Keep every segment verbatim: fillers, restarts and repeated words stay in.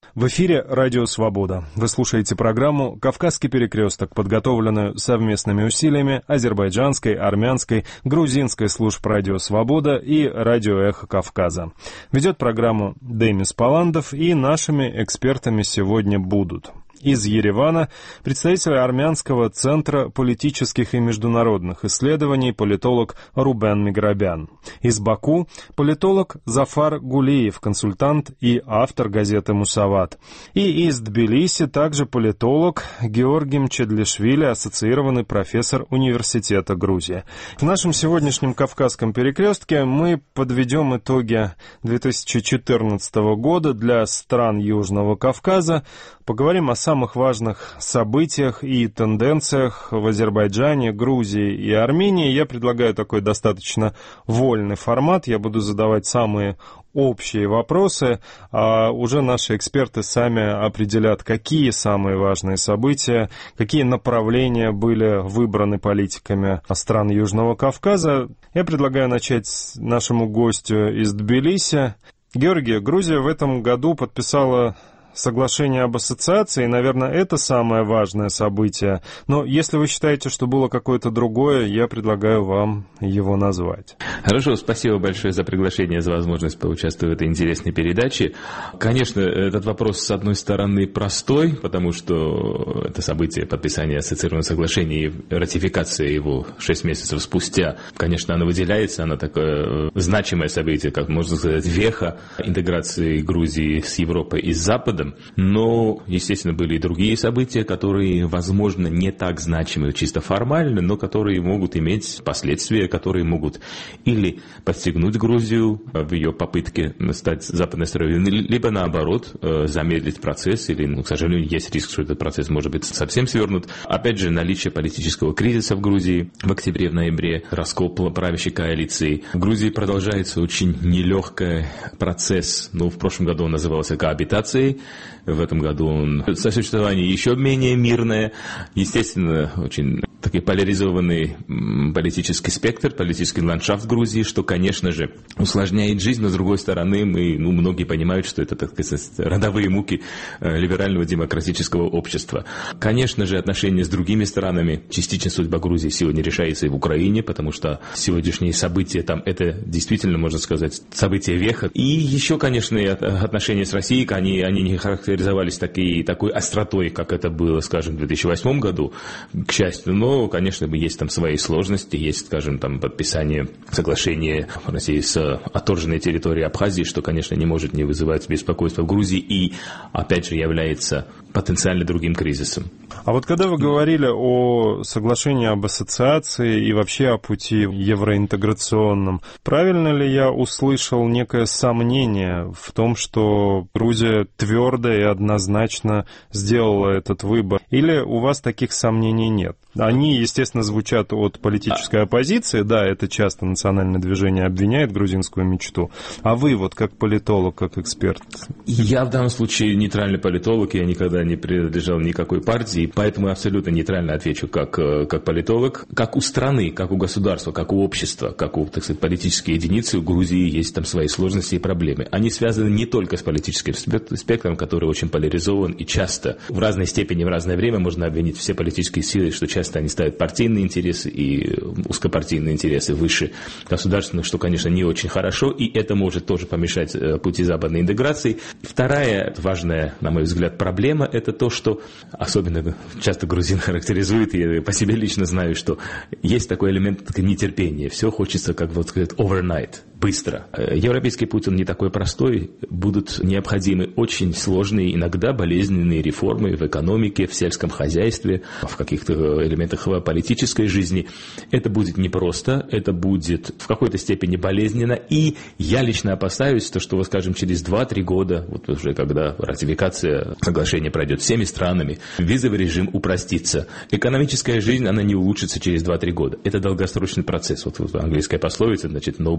В эфире «Радио Свобода». Вы слушаете программу «Кавказский перекресток», подготовленную совместными усилиями азербайджанской, армянской, грузинской служб «Радио Свобода» и «Радио Эхо Кавказа». Ведет программу Демис Паландов, и нашими экспертами сегодня будут: из Еревана представитель Армянского центра политических и международных исследований политолог Рубен Миграбян. Из Баку политолог Зафар Гулиев, консультант и автор газеты «Мусават». И из Тбилиси также политолог Георгий Мчедлишвили, ассоциированный профессор Университета Грузии. В нашем сегодняшнем Кавказском перекрестке мы подведем итоги две тысячи четырнадцатого года для стран Южного Кавказа, поговорим о самых важных событиях и тенденциях в Азербайджане, Грузии и Армении. Я предлагаю такой достаточно вольный формат. Я буду задавать самые общие вопросы, а уже наши эксперты сами определят, какие самые важные события, какие направления были выбраны политиками стран Южного Кавказа. Я предлагаю начать нашему гостю из Тбилиси. Георгий, Грузия в этом году подписала соглашение об ассоциации, наверное, это самое важное событие. Но если вы считаете, что было какое-то другое, я предлагаю вам его назвать. Хорошо, спасибо большое за приглашение, за возможность поучаствовать в этой интересной передаче. Конечно, этот вопрос, с одной стороны, простой, потому что это событие подписания ассоциированного соглашения и ратификация его шесть месяцев спустя. Конечно, оно выделяется, оно такое значимое событие, как можно сказать, веха интеграции Грузии с Европой и с Западом. Но, естественно, были и другие события, которые, возможно, не так значимы чисто формально, но которые могут иметь последствия, которые могут или подстегнуть Грузию в ее попытке стать западной страной, либо, наоборот, замедлить процесс, или, ну, к сожалению, есть риск, что этот процесс может быть совсем свернут. Опять же, наличие политического кризиса в Грузии в октябре, в ноябре, раскол правящей коалиции. В Грузии продолжается очень нелегкий процесс, ну, в прошлом году он назывался коабитацией, в этом году он сосуществование еще менее мирное. Естественно, очень такой поляризованный политический спектр, политический ландшафт Грузии, что, конечно же, усложняет жизнь, но, с другой стороны, мы, ну, многие понимают, что это, так сказать, родовые муки либерального демократического общества. Конечно же, отношения с другими странами, частично судьба Грузии сегодня решается и в Украине, потому что сегодняшние события там, это действительно, можно сказать, события веха. И еще, конечно, и отношения с Россией, они, они не характеризовались такой, такой остротой, как это было, скажем, в две тысячи восьмом году, к счастью. Но, конечно, есть там свои сложности, есть, скажем, там подписание соглашения России с отторженной территорией Абхазии, что, конечно, не может не вызывать беспокойства в Грузии и, опять же, является потенциально другим кризисом. А вот когда вы говорили о соглашении об ассоциации и вообще о пути евроинтеграционном, правильно ли я услышал некое сомнение в том, что Грузия твердо и однозначно сделала этот выбор? Или у вас таких сомнений нет? Они, естественно, звучат от политической оппозиции, да, это часто национальное движение обвиняет грузинскую мечту. А вы вот как политолог, как эксперт? Я в данном случае нейтральный политолог, я никогда не принадлежал никакой партии, поэтому я абсолютно нейтрально отвечу как, как политолог. Как у страны, как у государства, как у общества, как у, так сказать, политической единицы, у Грузии есть там свои сложности и проблемы. Они связаны не только с политическим спектром, который очень поляризован, и часто в разной степени, в разное время можно обвинить все политические силы, что часто они ставят партийные интересы и узкопартийные интересы выше государственных, что, конечно, не очень хорошо, и это может тоже помешать пути западной интеграции. Вторая важная, на мой взгляд, проблема – это то, что особенно часто грузин характеризует, я по себе лично знаю, что есть такой элемент нетерпения. Все хочется, как вот сказать, overnight, быстро. Европейский путь, он не такой простой. Будут необходимы очень сложные, иногда болезненные реформы в экономике, в сельском хозяйстве, в каких-то элементах политической жизни. Это будет непросто, это будет в какой-то степени болезненно. И я лично опасаюсь, то, что, скажем, через два-три года, вот уже когда ратификация соглашения пройдет всеми странами, визовый режим упростится. Экономическая жизнь, она не улучшится через два-три года. Это долгосрочный процесс. Вот английская пословица, значит, no pain, no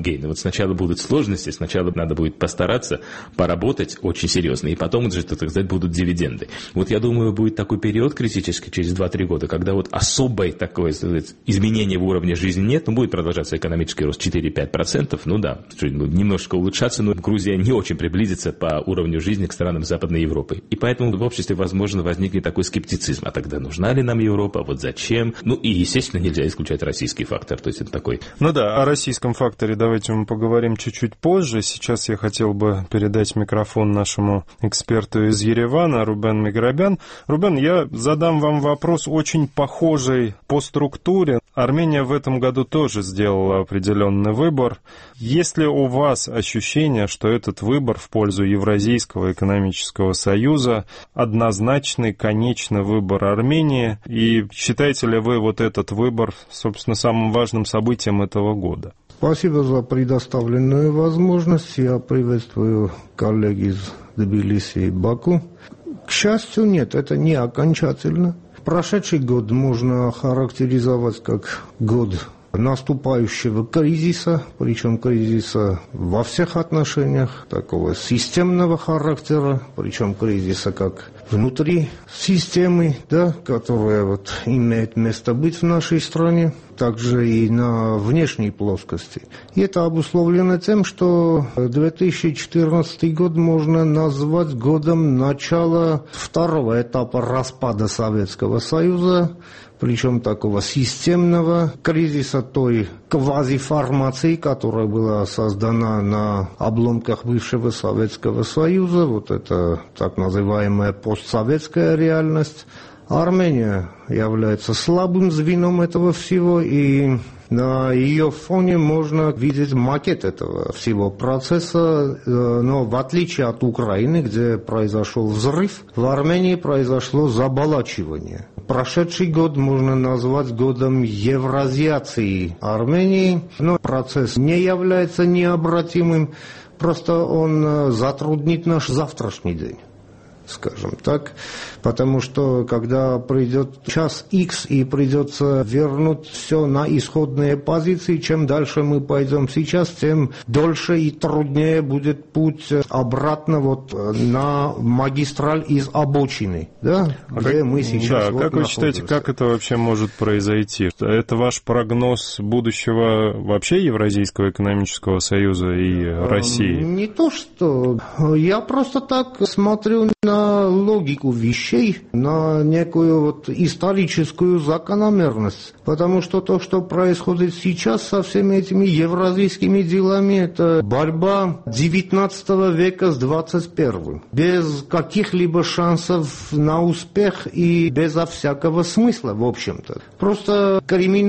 sudden gain. Вот сначала будут сложности, сначала надо будет постараться, поработать очень серьезно, и потом уже, так сказать, будут дивиденды. Вот я думаю, будет такой период критический через два-три года, когда вот особой такой, сказать, изменения в уровне жизни нет, но будет продолжаться экономический рост четыре-пять процентов, ну да, немножко улучшаться, но Грузия не очень приблизится по уровню жизни к странам Западной Европы. И поэтому в обществе, возможно, возникнет такой скептицизм. А тогда нужна ли нам Европа? Вот зачем? Ну и, естественно, нельзя исключать российский фактор. То есть это такой... Ну да, о российском факторе давайте мы поговорим чуть-чуть позже. Сейчас я хотел бы передать микрофон нашему эксперту из Еревана, Рубен Миграбян. Рубен, я задам вам вопрос очень похожий по структуре. Армения в этом году тоже сделала определенный выбор. Есть ли у вас ощущение, что этот выбор в пользу Евразийского экономического союза однозначный, конечный выбор Армении? И считаете ли вы вот этот выбор, собственно, самым важным событием этого года? Спасибо за предоставленную возможность. Я приветствую коллег из Тбилиси и Баку. К счастью, нет, это не окончательно. Прошедший год можно характеризовать как год наступающего кризиса, причем кризиса во всех отношениях, такого системного характера, причем кризиса как внутри системы, да, которая вот имеет место быть в нашей стране, также и на внешней плоскости. И это обусловлено тем, что две тысячи четырнадцатый год можно назвать годом начала второго этапа распада Советского Союза, причем такого системного кризиса той квазиформации, которая была создана на обломках бывшего Советского Союза, вот это так называемая постсоветская реальность. Армения является слабым звеном этого всего, и на ее фоне можно видеть макет этого всего процесса, но в отличие от Украины, где произошел взрыв, в Армении произошло заболачивание. Прошедший год можно назвать годом евразиации Армении, но процесс не является необратимым, просто он затруднит наш завтрашний день, скажем так, потому что когда придет час X и придется вернуть все на исходные позиции, чем дальше мы пойдем сейчас, тем дольше и труднее будет путь обратно вот на магистраль из обочины, да, а где как, мы сейчас да, вот как вы считаете, как это вообще может произойти? Это ваш прогноз будущего вообще Евразийского экономического союза и России? Не то, что... Я просто так смотрю на логику вещей, на некую вот историческую закономерность. Потому что то, что происходит сейчас со всеми этими евразийскими делами, это борьба девятнадцатого века с двадцать первым. Без каких-либо шансов на успех и безо всякого смысла, в общем-то. Просто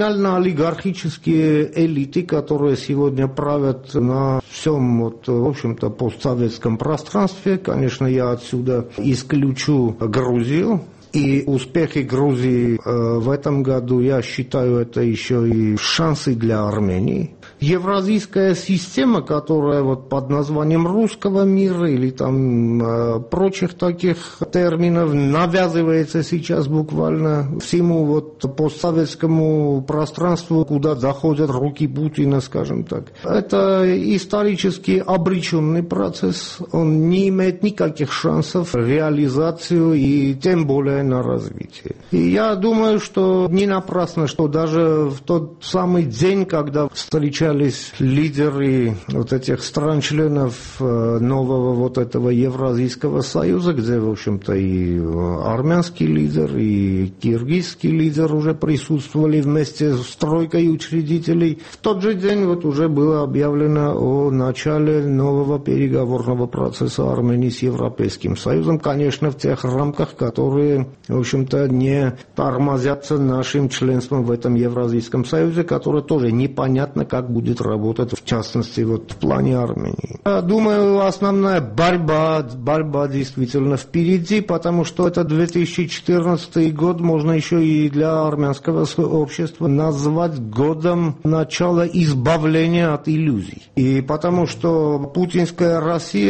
криминально-олигархические элиты, которые сегодня правят на всем, вот, в общем-то, постсоветском пространстве. Конечно, я отсюда исключу Грузию. И успехи Грузии э, в этом году, я считаю, это еще и шансы для Армении. Евразийская система, которая вот под названием русского мира или там э, прочих таких терминов навязывается сейчас буквально всему вот постсоветскому пространству, куда доходят руки Путина, скажем так. Это исторически обреченный процесс, он не имеет никаких шансов реализацию и тем более на развитие. И я думаю, что не напрасно, что даже в тот самый день, когда встречались лидеры вот этих стран-членов нового вот этого Евразийского союза, где, в общем-то, и армянский лидер, и киргизский лидер уже присутствовали вместе с тройкой учредителей, в тот же день вот уже было объявлено о начале нового переговорного процесса Армении с Европейским Союзом, конечно, в тех рамках, которые, в общем-то, не тормозятся нашим членством в этом Евразийском Союзе, которое тоже непонятно, как будет работать, в частности, вот в плане Армении. Я думаю, основная борьба, борьба действительно впереди, потому что это две тысячи четырнадцатый год можно еще и для армянского общества назвать годом начала избавления от иллюзий. И потому что путинская Россия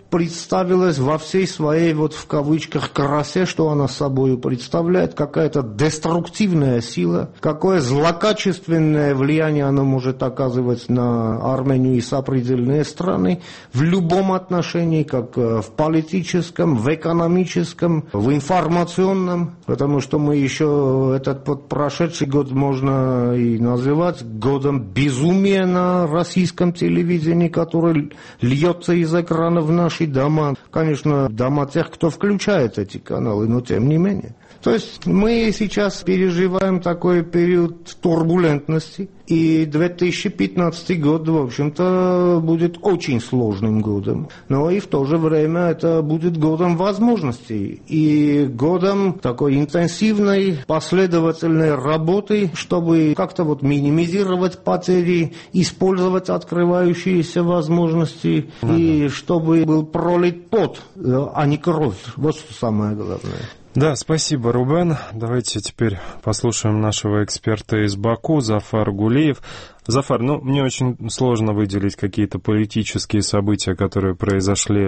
представилась во всей своей, вот в кавычках, красе, что она собой представляет, какая-то деструктивная сила, какое злокачественное влияние она может оказывать на Армению и сопредельные страны в любом отношении, как в политическом, в экономическом, в информационном, потому что мы еще этот вот прошедший год можно и называть годом безумия на российском телевидении, который льется из экранов в наши дома. Конечно, дома тех, кто включает эти каналы, но тем не менее. То есть мы сейчас переживаем такой период турбулентности, и две тысячи пятнадцатый год, в общем-то, будет очень сложным годом. Но и в то же время это будет годом возможностей и годом такой интенсивной, последовательной работы, чтобы как-то вот минимизировать потери, использовать открывающиеся возможности, ага. и чтобы был пролит пот, а не кровь. Вот что самое главное. Да, спасибо, Рубен. Давайте теперь послушаем нашего эксперта из Баку, Зафар Гулиев. Зафар, ну, мне очень сложно выделить какие-то политические события, которые произошли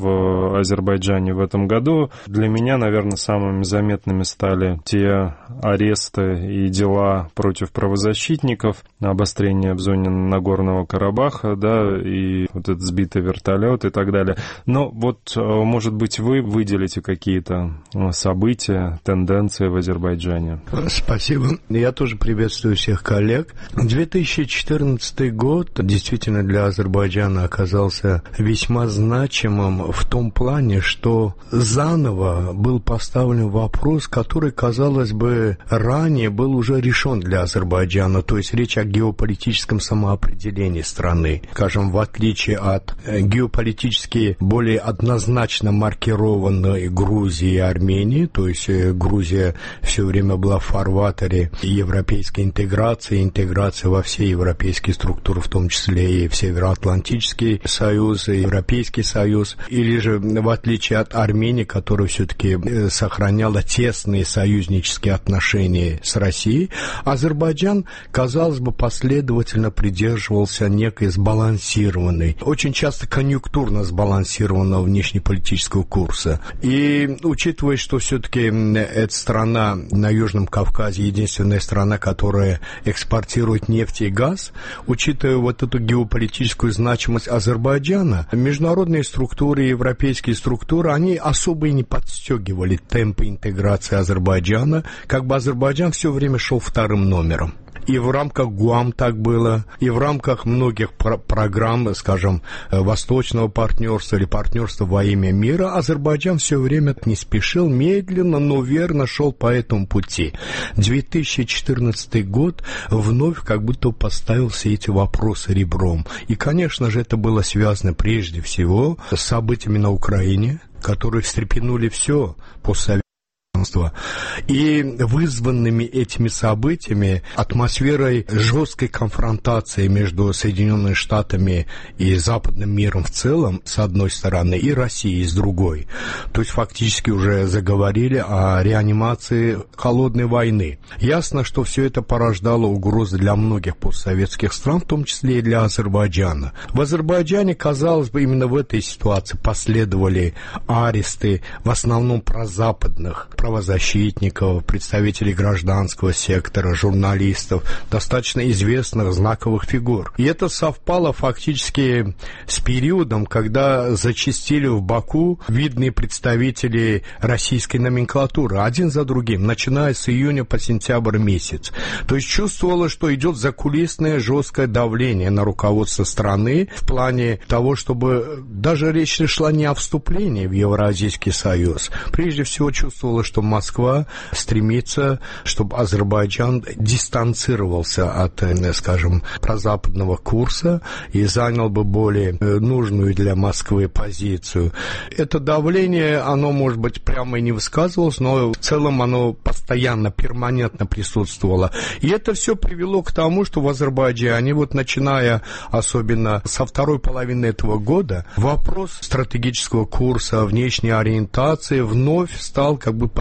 в Азербайджане в этом году. Для меня, наверное, самыми заметными стали те аресты и дела против правозащитников, обострение в зоне Нагорного Карабаха, да, и вот этот сбитый вертолет и так далее. Но вот, может быть, вы выделите какие-то события, тенденции в Азербайджане? Спасибо. Я тоже приветствую всех коллег. две тысячи четырнадцатый год действительно для Азербайджана оказался весьма значимым в том плане, что заново был поставлен вопрос, который, казалось бы, ранее был уже решен для Азербайджана, то есть речь о геополитическом самоопределении страны. Скажем, в отличие от геополитически более однозначно маркированной Грузии и Армении, то есть Грузия все время была в фарватере европейской интеграции, интеграции во все европейские структуры, в том числе и в Североатлантический союз, и Европейский союз, или же в отличие от Армении, которая все-таки сохраняла тесные союзнические отношения с Россией, Азербайджан, казалось бы, последовательно придерживался некой сбалансированной, очень часто конъюнктурно сбалансированного внешнеполитического курса. И учитывая, что все-таки эта страна на Южном Кавказе единственная страна, которая экспортирует нефть и газ, учитывая вот эту геополитическую значимость Азербайджана, международные структуры, европейские структуры, они особо и не подстегивали темпы интеграции Азербайджана, как бы Азербайджан все время шел вторым номером. И в рамках ГУАМ так было, и в рамках многих про- программ, скажем, Восточного партнерства или партнерства во имя мира, Азербайджан все время не спешил, медленно, но верно шел по этому пути. две тысячи четырнадцатый год вновь как будто поставил все эти вопросы ребром. И, конечно же, это было связано прежде всего с событиями на Украине, которые встрепенули все постсоветское. И вызванными этими событиями, атмосферой жесткой конфронтации между Соединенными Штатами и западным миром в целом, с одной стороны, и Россией с другой. То есть фактически уже заговорили о реанимации холодной войны. Ясно, что все это порождало угрозы для многих постсоветских стран, в том числе и для Азербайджана. В Азербайджане, казалось бы, именно в этой ситуации последовали аресты в основном прозападных правозащитников, представителей гражданского сектора, журналистов, достаточно известных знаковых фигур. И это совпало фактически с периодом, когда зачастили в Баку видные представители российской номенклатуры, один за другим, начиная с июня по сентябрь месяц. То есть чувствовалось, что идет закулисное жесткое давление на руководство страны в плане того, чтобы даже речь шла не о вступлении в Евразийский союз. Прежде всего чувствовалось, что Москва стремится, чтобы Азербайджан дистанцировался от, скажем, прозападного курса и занял бы более нужную для Москвы позицию. Это давление, оно, может быть, прямо и не высказывалось, но в целом оно постоянно, перманентно присутствовало. И это все привело к тому, что в Азербайджане, вот начиная особенно со второй половины этого года, вопрос стратегического курса, внешней ориентации вновь стал как бы под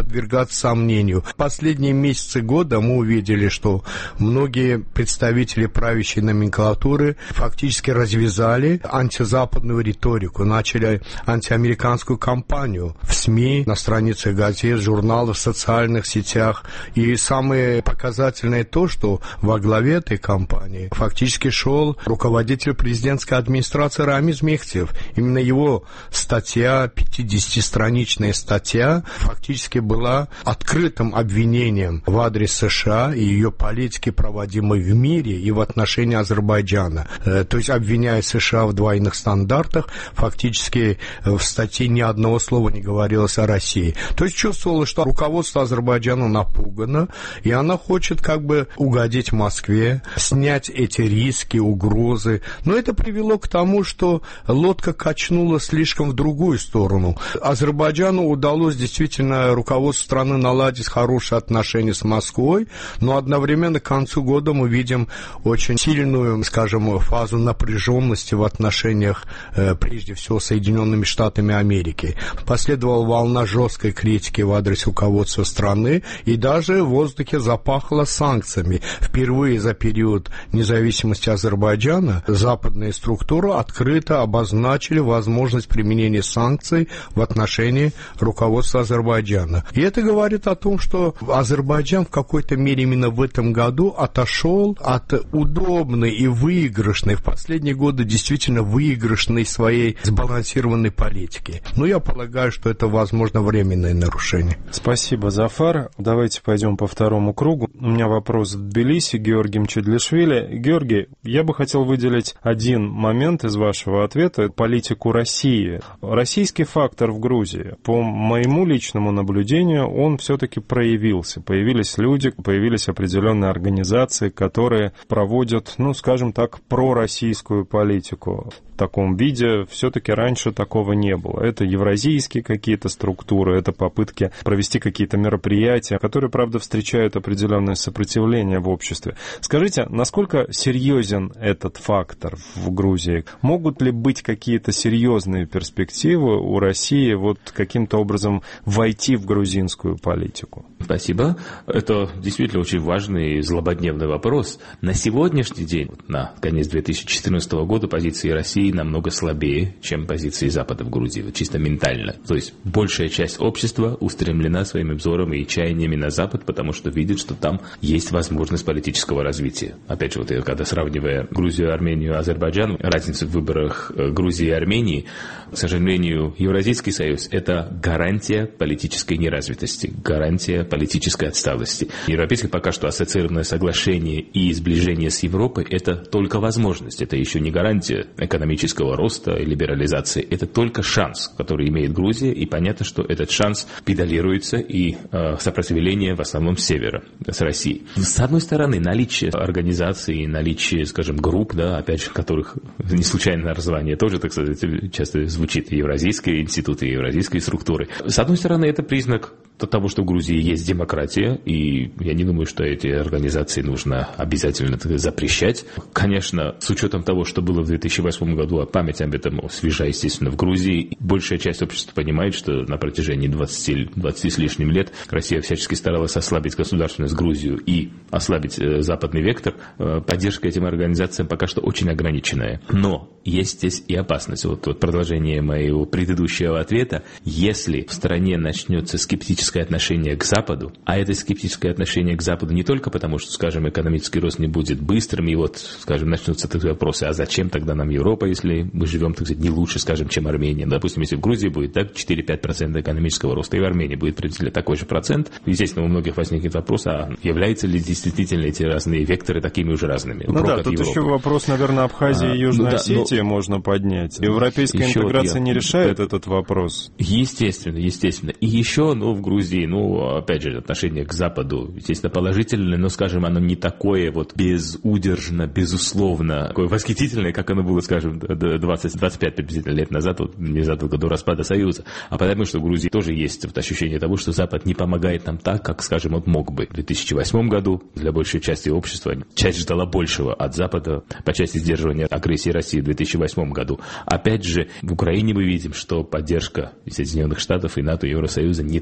подвергаться сомнению. В последние месяцы года мы увидели, что многие представители правящей номенклатуры фактически развязали антизападную риторику, начали антиамериканскую кампанию в СМИ, на страницах газет, журналов, в социальных сетях. И самое показательное то, что во главе этой кампании фактически шел руководитель президентской администрации Рамиз Мехтиев. Именно его статья, пятидесятистраничная статья, фактически была открытым обвинением в адрес США и ее политики, проводимой в мире и в отношении Азербайджана. То есть, обвиняя США в двойных стандартах, фактически в статье ни одного слова не говорилось о России. То есть, чувствовалось, что руководство Азербайджана напугано, и она хочет как бы угодить Москве, снять эти риски, угрозы. Но это привело к тому, что лодка качнула слишком в другую сторону. Азербайджану удалось действительно руководству страны наладить хорошие отношения с Москвой, но одновременно к концу года мы видим очень сильную, скажем, фазу напряженности в отношениях, прежде всего, с Соединенными Штатами Америки. Последовала волна жесткой критики в адрес руководства страны, и даже в воздухе запахло санкциями. Впервые за период независимости Азербайджана западные структуры открыто обозначили возможность применения санкций в отношении руководства Азербайджана. И это говорит о том, что Азербайджан в какой-то мере именно в этом году отошел от удобной и выигрышной, в последние годы действительно выигрышной своей сбалансированной политики. Но я полагаю, что это, возможно, временное нарушение. Спасибо, Зафар. Давайте пойдем по второму кругу. У меня вопрос в Тбилиси, Георгий Мчедлишвили. Георгий, я бы хотел выделить один момент из вашего ответа – политику России. Российский фактор в Грузии, по моему личному наблюдению, он все-таки проявился. Появились люди, появились определенные организации, которые проводят, ну, скажем так, пророссийскую политику. В таком виде все-таки раньше такого не было. Это евразийские какие-то структуры, это попытки провести какие-то мероприятия, которые, правда, встречают определенное сопротивление в обществе. Скажите, насколько серьезен этот фактор в Грузии? Могут ли быть какие-то серьезные перспективы у России вот каким-то образом войти в грузинскую политику? Спасибо. Это действительно очень важный и злободневный вопрос. На сегодняшний день, на конец две тысячи четырнадцатого года, позиции России намного слабее, чем позиции Запада в Грузии, вот чисто ментально. То есть большая часть общества устремлена своими взором и чаяниями на Запад, потому что видит, что там есть возможность политического развития. Опять же, вот я когда сравнивая Грузию, Армению, Азербайджан, разницу в выборах Грузии и Армении, к сожалению, Евразийский союз – это гарантия политической неразвитости, гарантия политической отсталости. Европейское пока что ассоциированное соглашение и сближение с Европой – это только возможность, это еще не гарантия экономического роста и либерализации. Это только шанс, который имеет Грузия, и понятно, что этот шанс педалируется и э, сопротивление в основном с севера, с России. С одной стороны, наличие организаций, наличие, скажем, групп, да, опять же, которых не случайное название тоже, так сказать, часто звучит евразийские институты, евразийские структуры. С одной стороны, это признак того, что в Грузии есть демократия, и я не думаю, что эти организации нужно обязательно запрещать. Конечно, с учетом того, что было в две тысячи восьмом году, а память об этом свежа, естественно, в Грузии, большая часть общества понимает, что на протяжении двадцати, двадцати с лишним лет Россия всячески старалась ослабить государственность Грузию и ослабить э, западный вектор. Э, поддержка этим организациям пока что очень ограниченная. Но есть здесь и опасность. Вот, вот продолжение моего предыдущего ответа. Если в стране начнется скептическое отношение к Западу, а это скептическое отношение к Западу не только потому, что, скажем, экономический рост не будет быстрым, и вот, скажем, начнутся такие вопросы, а зачем тогда нам Европа, если мы живем, так сказать, не лучше, скажем, чем Армения. Допустим, если в Грузии будет так, четыре-пять процентов экономического роста, и в Армении будет приблизительно такой же процент, естественно, у многих возникнет вопрос, а являются ли действительно эти разные векторы такими уже разными? Ну да, тут Европы. Еще вопрос, наверное, Абхазии а, и Южной ну, да, Осетии но... можно поднять. Европейская еще интеграция вот я... не решает это... этот вопрос. Естественно, естественно. И еще, ну, в Грузии, ну, опять же, отношение к Западу, естественно, положительное, но, скажем, оно не такое вот безудержно, безусловно, такое восхитительное, как оно было, скажем, двадцать-двадцать пять приблизительно лет назад, вот, незадолго до распада Союза. А потому что в Грузии тоже есть вот ощущение того, что Запад не помогает нам так, как, скажем, он мог бы. В две тысячи восьмом году для большей части общества часть ждала большего от Запада по части сдерживания агрессии России в две тысячи восьмом году. Опять же, в Украине мы видим, что поддержка Соединенных Штатов и НАТО, и Евросоюза не такая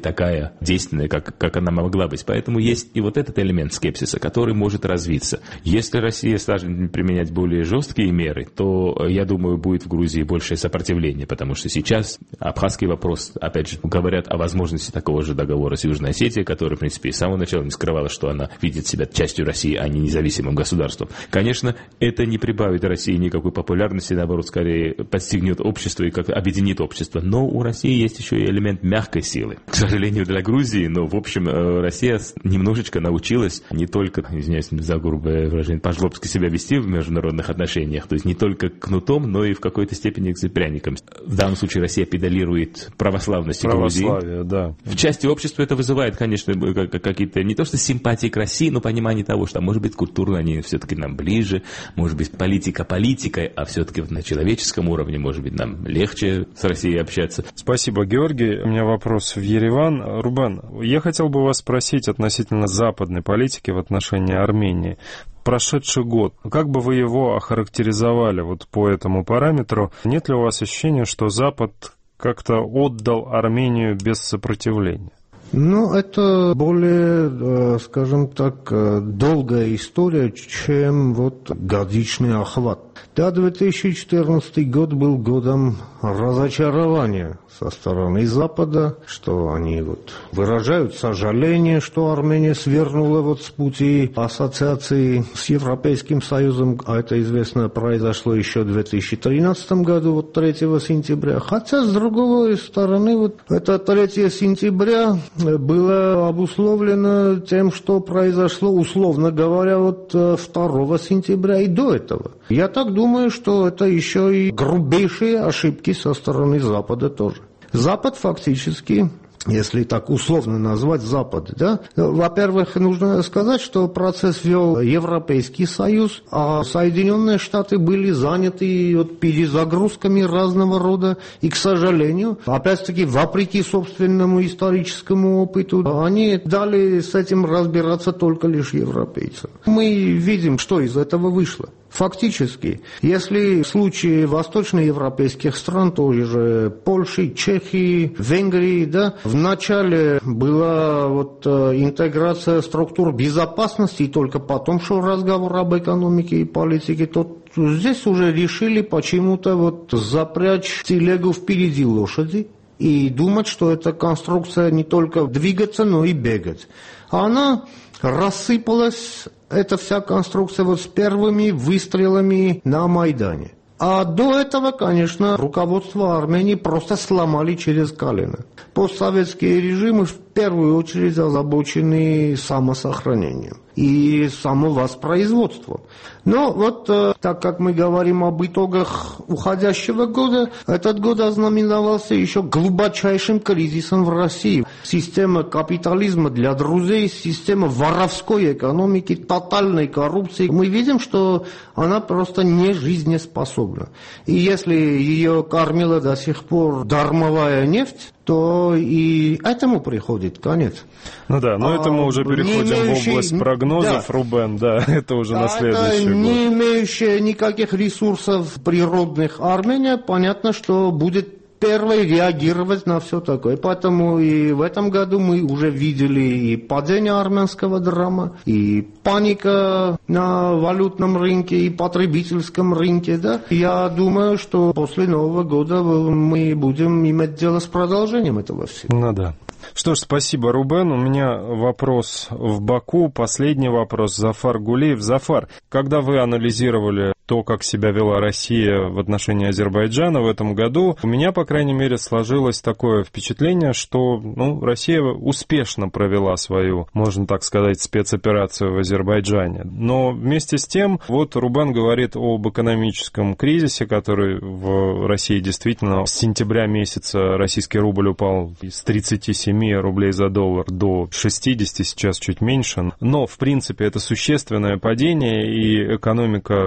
такая действенная, как, как она могла быть. Поэтому есть и вот этот элемент скепсиса, который может развиться. Если Россия станет применять более жесткие меры, то, я думаю, будет в Грузии большее сопротивление, потому что сейчас абхазский вопрос, опять же, говорят о возможности такого же договора с Южной Осетией, который, в принципе, с самого начала не скрывала, что она видит себя частью России, а не независимым государством. Конечно, это не прибавит России никакой популярности, наоборот, скорее подстегнет общество и как-то объединит общество. Но у России есть еще и элемент мягкой силы. К сожалению, для Грузии, но, в общем, Россия немножечко научилась не только, извиняюсь за грубое выражение, по-жлобски себя вести в международных отношениях, то есть не только кнутом, но и в какой-то степени пряником. В данном случае Россия педалирует православность Грузии. Да. В части общества это вызывает, конечно, какие-то не то что симпатии к России, но понимание того, что, может быть, культурно они все-таки нам ближе, может быть, политика политикой, а все-таки на человеческом уровне, может быть, нам легче с Россией общаться. Спасибо, Георгий. У меня вопрос в Ереван. Рубен, я хотел бы вас спросить относительно западной политики в отношении Армении. Прошедший год, как бы вы его охарактеризовали вот по этому параметру? Нет ли у вас ощущения, что Запад как-то отдал Армению без сопротивления? Ну, это более, скажем так, долгая история, чем вот годичный охват. Да, две тысячи четырнадцатый год был годом разочарования со стороны Запада, что они вот выражают сожаление, что Армения свернула вот с пути ассоциации с Европейским Союзом, а это, известно, произошло еще в две тысячи тринадцатом году, вот третьего сентября. Хотя, с другой стороны, вот это третьего сентября было обусловлено тем, что произошло, условно говоря, вот второго сентября и до этого. Я так думаю, что это еще и грубейшие ошибки со стороны Запада тоже. Запад фактически, если так условно назвать Запад, да, во-первых, нужно сказать, что процесс вел Европейский Союз, а Соединенные Штаты были заняты вот перезагрузками разного рода, и, к сожалению, опять-таки, вопреки собственному историческому опыту, они дали с этим разбираться только лишь европейцам. Мы видим, что из этого вышло. Фактически, если в случае восточноевропейских стран, той же Польши, Чехии, Венгрии, да, вначале была вот интеграция структур безопасности, и только потом шел разговор об экономике и политике, то здесь уже решили почему-то вот запрячь телегу впереди лошади и думать, что эта конструкция не только двигаться, но и бегать. А она рассыпалась, эта вся конструкция, вот с первыми выстрелами на Майдане. А до этого, конечно, руководство Армении просто сломали через колено. Постсоветские режимы в первую очередь озабочены самосохранением и самовоспроизводством. Но вот э, так как мы говорим об итогах уходящего года, этот год ознаменовался еще глубочайшим кризисом в России. Система капитализма для друзей, система воровской экономики, тотальной коррупции. Мы видим, что она просто не жизнеспособна. И если ее кормила до сих пор дармовая нефть, то и этому приходит конец. Ну да, но а, это мы уже переходим имеющий, в область прогнозов, да. Рубен, да, это уже да, на следующий это год. Не имеющая никаких ресурсов природных Армения, понятно, что будет первой реагировать на все такое. Поэтому и в этом году мы уже видели и падение армянского драма, и паника на валютном рынке, и потребительском рынке. Да? Я думаю, что после Нового года мы будем иметь дело с продолжением этого всего. Ну да. Что ж, спасибо, Рубен. У меня вопрос в Баку, последний вопрос. Зафар Гулиев. Зафар, когда вы анализировали то, как себя вела Россия в отношении Азербайджана в этом году, у меня, по крайней мере, сложилось такое впечатление, что ну, Россия успешно провела свою, можно так сказать, спецоперацию в Азербайджане. Но вместе с тем, вот Рубен говорит об экономическом кризисе, который в России действительно с сентября месяца российский рубль упал с тридцати семи рублей за доллар до шестидесяти, сейчас чуть меньше. Но, в принципе, это существенное падение, и экономика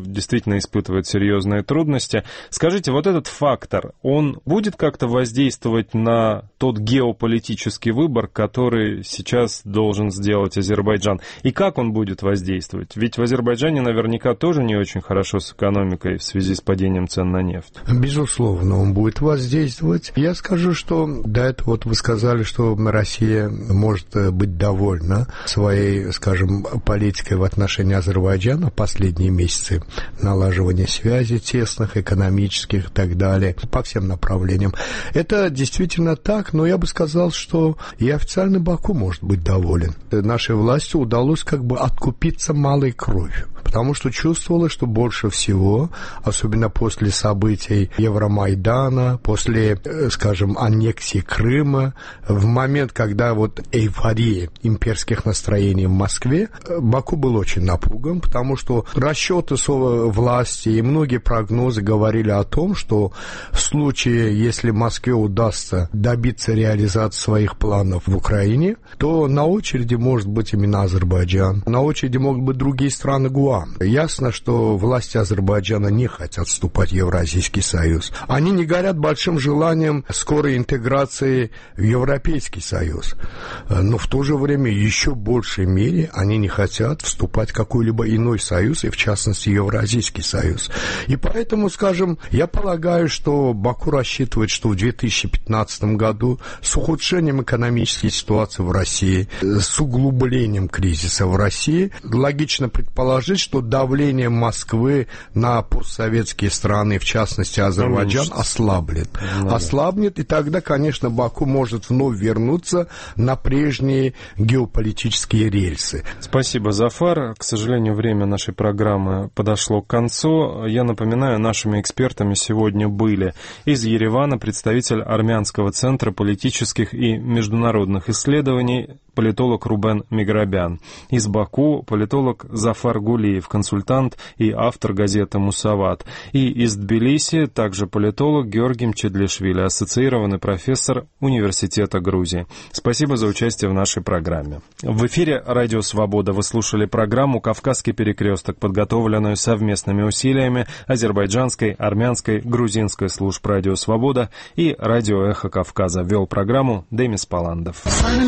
действительно испытывает серьезные трудности. Скажите, вот этот фактор, он будет как-то воздействовать на тот геополитический выбор, который сейчас должен сделать Азербайджан? И как он будет воздействовать? Ведь в Азербайджане наверняка тоже не очень хорошо с экономикой в связи с падением цен на нефть. Безусловно, он будет воздействовать. Я скажу, что до этого вот вы сказали, что Россия может быть довольна своей, скажем, политикой в отношении Азербайджана последние месяцы, налаживания связей тесных, экономических и так далее, по всем направлениям. Это действительно так, но я бы сказал, что и официальный Баку может быть доволен. Нашей власти удалось как бы откупиться малой кровью, потому что чувствовала, что больше всего, особенно после событий Евромайдана, после, скажем, аннексии Крыма, в момент, когда вот эйфория имперских настроений в Москве, Баку был очень напуган, потому что расчеты власти и многие прогнозы говорили о том, что в случае, если Москве удастся добиться реализации своих планов в Украине, то на очереди может быть именно Азербайджан, на очереди могут быть другие страны ГУАМ. Ясно, что власти Азербайджана не хотят вступать в Евразийский союз. Они не горят большим желанием скорой интеграции в Европейский союз. Но в то же время еще в большей мере они не хотят вступать в какой-либо иной союз, и в частности Евразийский союз. И поэтому, скажем, я полагаю, что Баку рассчитывает, что в две тысячи пятнадцатом году с ухудшением экономической ситуации в России, с углублением кризиса в России, логично предположить, что давление Москвы на постсоветские страны, в частности Азербайджан, ослаблет. Ну, Ослабнет, и тогда, конечно, Баку может вновь вернуться на прежние геополитические рельсы. Спасибо, Зафар. К сожалению, время нашей программы подошло к концу. Я напоминаю, нашими экспертами сегодня были из Еревана представитель Армянского центра политических и международных исследований, политолог Рубен Миграбян. Из Баку политолог Зафар Гулиев, консультант и автор газеты «Мусават». И из Тбилиси также политолог Георгий Мчедлишвили, ассоциированный профессор Университета Грузии. Спасибо за участие в нашей программе. В эфире «Радио Свобода» вы слушали программу «Кавказский перекресток», подготовленную совместными усилиями азербайджанской, армянской, грузинской служб «Радио Свобода» и «Радио Эхо Кавказа». Вел программу Демис Паландов.